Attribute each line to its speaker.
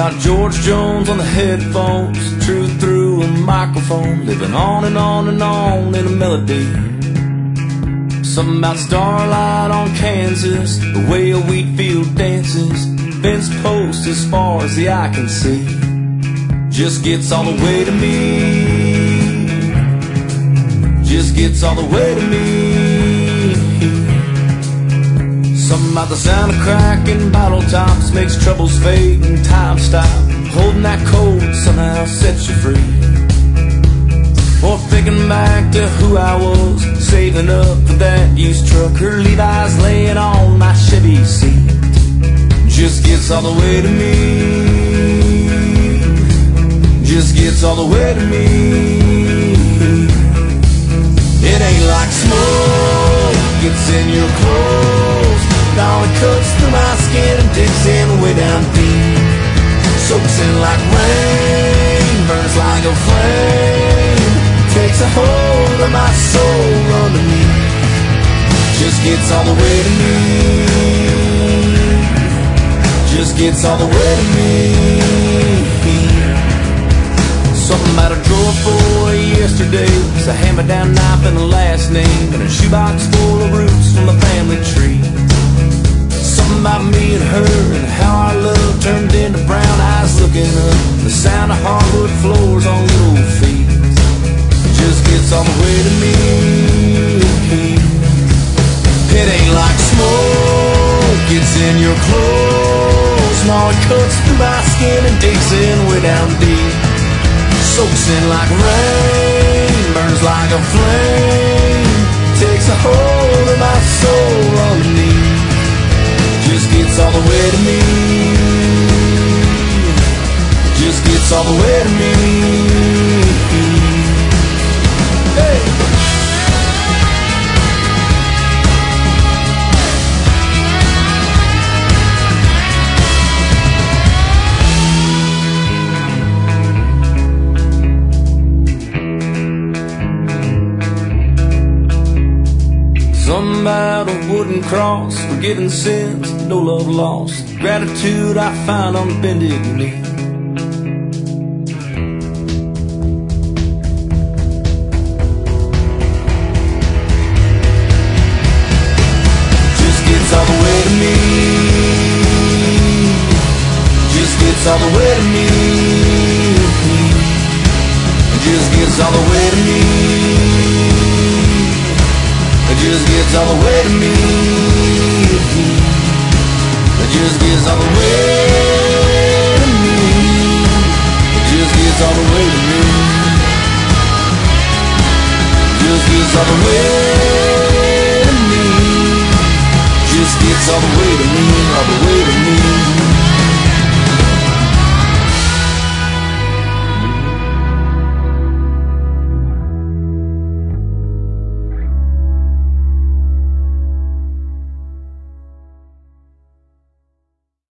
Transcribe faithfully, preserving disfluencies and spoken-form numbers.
Speaker 1: about George Jones on the headphones, truth through a microphone, living on and on and on in a melody. Something about starlight on Kansas, the way a wheat field dances, fence post as far as the eye can see, just gets all the way to me, just gets all the way to me. Something about the sound of cracking bottle tops makes troubles fade and time stop. Holding that cold somehow sets you free. Or thinking back to who I was, saving up for that used truck, her Levi's laying on my Chevy seat, just gets all the way to me, just gets all the way to me. It ain't like smoke gets in your clothes, it only cuts through my skin and digs in way down deep, soaks in like rain, burns like a flame, takes a hold of my soul underneath, just gets all the way to me, just gets all the way to me. Something about a drawer full of yesterdays, a hand-me-down knife and a last name, and a shoebox full of roots from the family tree. Something about me and her and how our love turned into brown eyes looking up, the sound of hardwood floors on little feet, just gets all the way to me. It ain't like smoke gets in your clothes, no, it cuts through my skin and digs in way down deep, soaks in like rain, burns like a flame, takes a hold of my soul underneath, just gets all the way to me, just gets all the way to me. Hey! Something about a wooden cross, forgiving sins, no love lost, gratitude I find on bended knee. Just gets all the way to me, just gets all the way to me, just gets all the way to me, it just gets all the way to me, it just gets all the way to me, it just gets all the way to me, just gets all the way